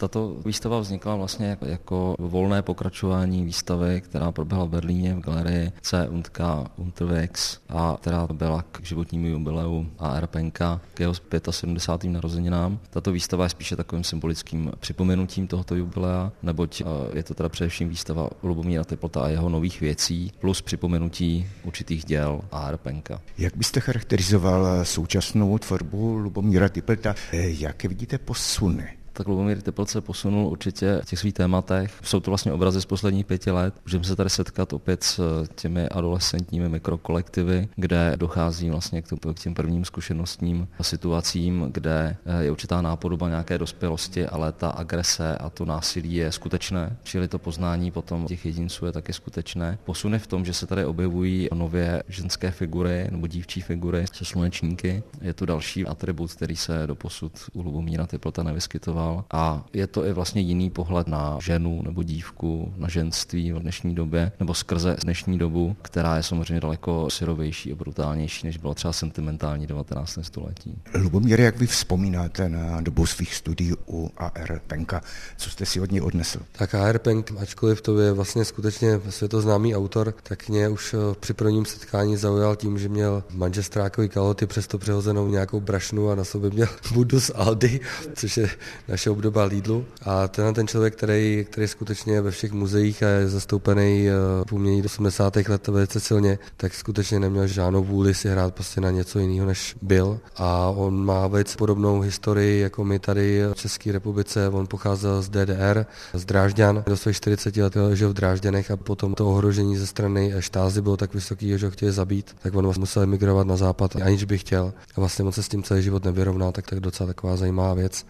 Tato výstava vznikla vlastně jako volné pokračování výstavy, která proběhla v Berlíně v galerii C&K Unterwegs a která byla k životnímu jubileu A.R. Penka k jeho 75. narozeninám. Tato výstava je spíše takovým symbolickým připomenutím tohoto jubilea, neboť je to teda především výstava Lubomíra Typlta a jeho nových věcí plus připomenutí určitých děl A.R. Penka. Jak byste charakterizoval současnou tvorbu Lubomíra Typlta? Jaké vidíte posuny? Tak Lubomír Typlt se posunul určitě v těch svých tématech. Jsou to vlastně obrazy z posledních 5 let. Můžeme se tady setkat opět s těmi adolescentními mikrokolektivy, kde dochází vlastně k těm prvním zkušenostním situacím, kde je určitá nápodoba nějaké dospělosti, ale ta agrese a to násilí je skutečné. Čili to poznání potom těch jedinců je taky skutečné. Posun je v tom, že se tady objevují nově ženské figury nebo dívčí figury se slunečníky. Je to další atribut, který se doposud u Lubomíra Typlta nevyskytoval. A je to i vlastně jiný pohled na ženu nebo dívku, na ženství v dnešní době, nebo skrze dnešní dobu, která je samozřejmě daleko syrovější a brutálnější, než byla třeba sentimentální 19. století. Lubomíre, jak vy vzpomínáte na dobu svých studií u A.R. Penka? Co jste si od něj odnesl? Tak A.R. Penk, ačkoliv to je vlastně skutečně světoznámý autor, tak mě už při prvním setkání zaujal tím, že měl manžestrákový kalhoty, přesto přehozenou nějakou brašnu a na sobě měl bundu z Aldi, což je naše obdoba Lidlu. A ten člověk, který skutečně ve všech muzeích a je zastoupený v umění do 80. let velice silně, tak skutečně neměl žádnou vůli si hrát prostě na něco jiného, než byl. A on má velice podobnou historii, jako my tady v České republice. On pocházel z DDR, z Drážďan. Do svých 40 let žil v Drážďanech a potom to ohrožení ze strany štázy bylo tak vysoký, že ho chtěli zabít, tak on musel emigrovat na západ, aniž by chtěl. A vlastně on se s tím celý život nevyrovnal, tak docela taková zajímavá věc.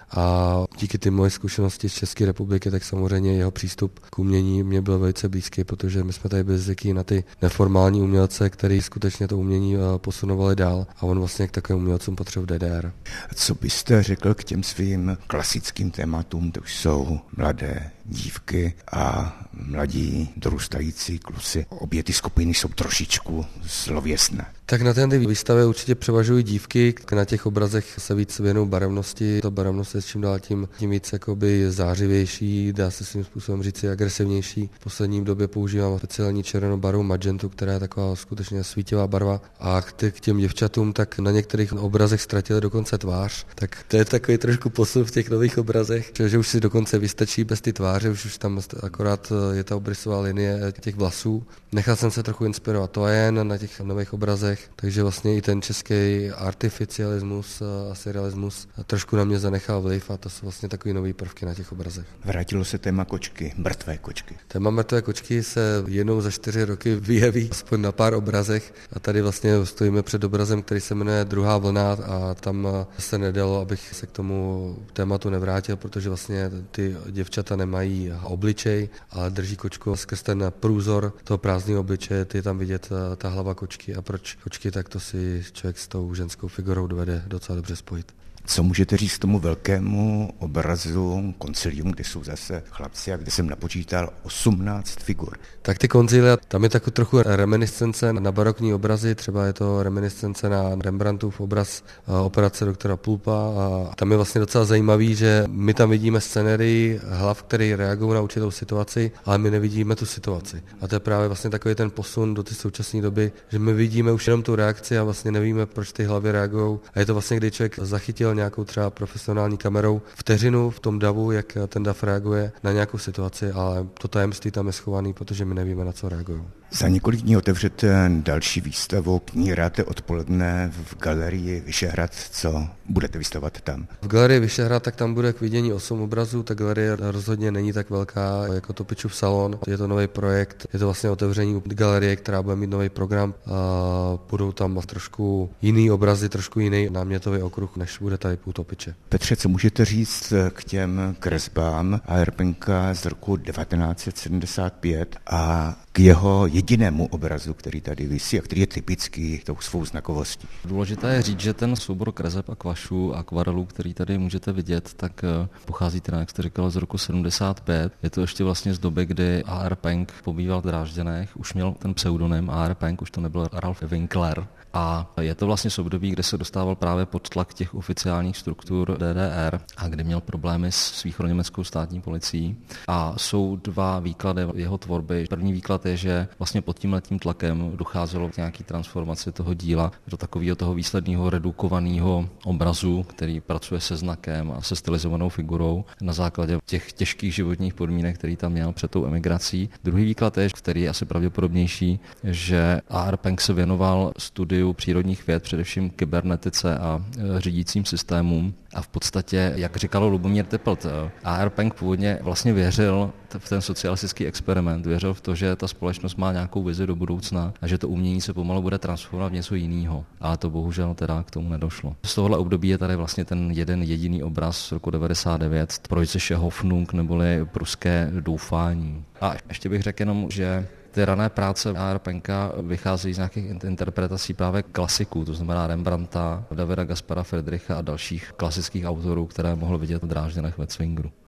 A díky ty moje zkušenosti z České republiky, tak samozřejmě jeho přístup k umění mě byl velice blízký, protože my jsme tady byli zvyklí na ty neformální umělce, který skutečně to umění posunovali dál a on vlastně k takovým umělcům patřil v DDR. Co byste řekl k těm svým klasickým tématům, to už jsou mladé dívky a mladí dorůstající kluci. Obě ty skupiny jsou trošičku slověsné. Tak na té výstavě určitě převažují dívky, na těch obrazech se víc věnou barevnosti. Ta barevnost je čím dál tím víc jakoby zářivější, dá se svým způsobem říct agresivnější. V poslední době používám speciální červenou barvu magentu, která je taková skutečně svítivá barva. A k těm děvčatům, tak na některých obrazech ztratili dokonce tvář. Tak to je takový trošku posun v těch nových obrazech, že už si dokonce vystačí bez ty tváře, už tam akorát je ta obrysová linie těch vlasů. Nechal jsem se trochu inspirovat to jen na těch nových obrazech, takže vlastně i ten český artificialismus a surrealismus trošku na mě zanechal vliv a to jsou vlastně takový nový prvky na těch obrazech. Vrátilo se téma kočky, mrtvé kočky. Téma mrtvé kočky se jednou za 4 roky vyjeví aspoň na pár obrazech a tady vlastně stojíme před obrazem, který se jmenuje Druhá vlna a tam se nedalo, abych se k tomu tématu nevrátil, protože vlastně ty děvčata nemají obličej, ale drží kočku skrz ten průzor toho prázdného obličeje, je tam vidět ta hlava kočky a proč kočky, tak to si člověk s tou ženskou figurou dovede docela dobře spojit. Co můžete říct tomu velkému obrazu Concilium, kde jsou zase chlapci a kde jsem napočítal 18 figur? Tak ty koncilia, tam je takový trochu reminiscence na barokní obrazy, třeba je to reminiscence na Rembrandtův obraz Operace doktora Pulpa a tam je vlastně docela zajímavý, že my tam vidíme scenérii hlav, které reagují na určitou situaci, ale my nevidíme tu situaci. A to je právě vlastně takový ten posun do té současné doby, že my vidíme už jenom tu reakci a vlastně nevíme, proč ty hlavy reagují. A je to vlastně, kdy člověk zachytil nějakou třeba profesionální kamerou vteřinu v tom davu, jak ten dav reaguje na nějakou situaci, ale to tajemství tam je schovaný, protože my nevíme, na co reagují. Za několik dní otevřete další výstavu Knihy Ráte odpoledne v galerii Vyšehrad. Co budete vystavovat tam? V galerii Vyšehrad tak tam bude k vidění 8 obrazů. Ta galerie rozhodně není tak velká jako Topičův salon. Je to nový projekt, je to vlastně otevření galerie, která bude mít nový program a budou tam trošku jiný obrazy, trošku jiný námětový okruh, než bude tady u Topiče. Petře, co můžete říct k těm kresbám A.R. Penka z roku 1975 a k jeho jedinému obrazu, který tady visí a který je typický tou svou znakovostí? Důležité je říct, že ten soubor kreseb a kvašů a akvarelů, který tady můžete vidět, tak pochází teda, jak jste říkal, z roku 75. Je to ještě vlastně z doby, kdy A.R. Penk pobýval v Drážďanech, už měl ten pseudonym A.R. Penk, už to nebyl Ralph Winkler. A je to vlastně z období, kde se dostával právě pod tlak těch oficiálních sociálních struktur DDR a kdy měl problémy s východoněmeckou státní policií. A jsou dva výklady jeho tvorby. První výklad je, že vlastně pod tímhletím tlakem docházelo k nějaký transformaci toho díla do takového toho výsledného redukovaného obrazu, který pracuje se znakem a se stylizovanou figurou na základě těch těžkých životních podmínek, který tam měl před tou emigrací. Druhý výklad je, který je asi pravděpodobnější, že A.R. Peng se věnoval studiu přírodních věd, především kybernetice a řídícím systémům. A v podstatě, jak říkal Lubomír Typlt, A.R. Peng původně vlastně věřil v ten socialistický experiment, věřil v to, že ta společnost má nějakou vizi do budoucna a že to umění se pomalu bude transformovat v něco jiného. Ale to bohužel teda k tomu nedošlo. Z tohohle období je tady vlastně ten jeden jediný obraz z roku 99, Preußische Hoffnung, neboli pruské doufání. A ještě bych řekl jenom, že ty rané práce A.R. Penka vycházejí z nějakých interpretací právě klasiků, to znamená Rembrandta, Davida Gaspara Friedricha a dalších klasických autorů, které mohl vidět v Drážďanech ve Zwingru.